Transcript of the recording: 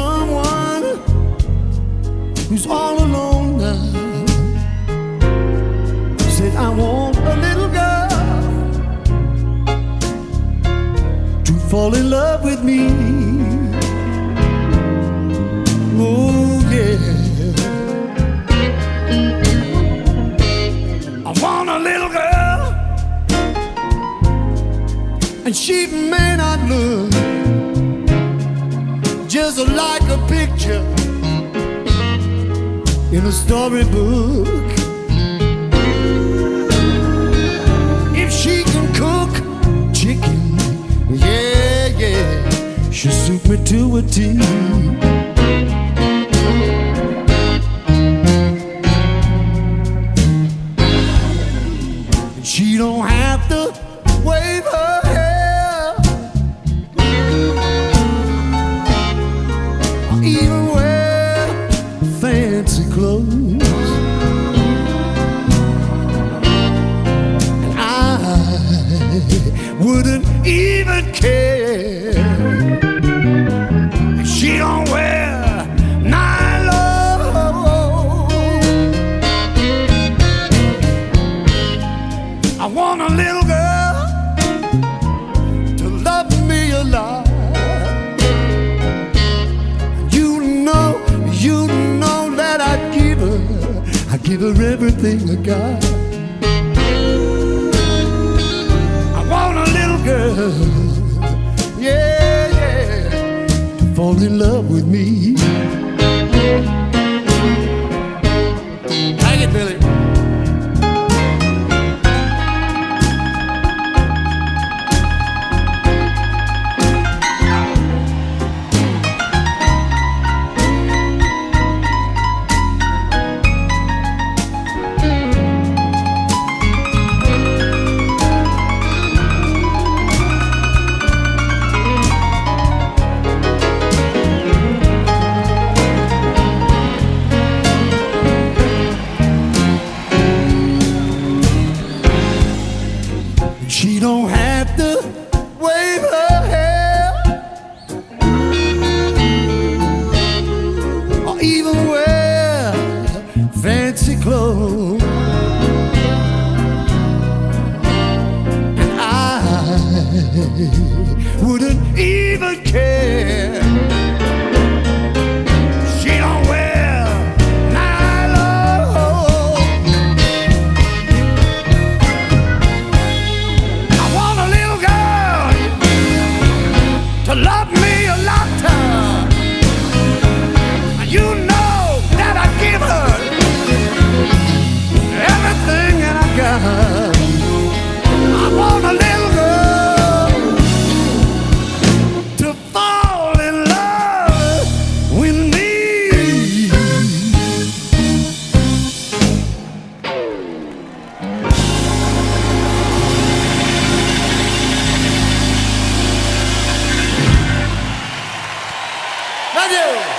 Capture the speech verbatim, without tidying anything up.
someone who's all alone now. Said I want a little girl to fall in love with me. Oh yeah, I want a little girl, and she may not look just like a picture in a storybook. If she can cook chicken, yeah, yeah, she'll suit me to a T. She don't have to wave her hair or even wear fancy clothes. And I wouldn't even care if she don't wear nylon. I want a little girl to love me a lot. You know, you know that I'd give her, I'd give her everything I got. I want a little girl, yeah, yeah, to fall in love with me. Take it, Billy. She don't have to wave her hair or even wear fancy clothes. And I wouldn't even care. She don't wear nylon. To love me a lot, you know that I give her everything that I got. I want a little girl to fall in love with me. Thank you.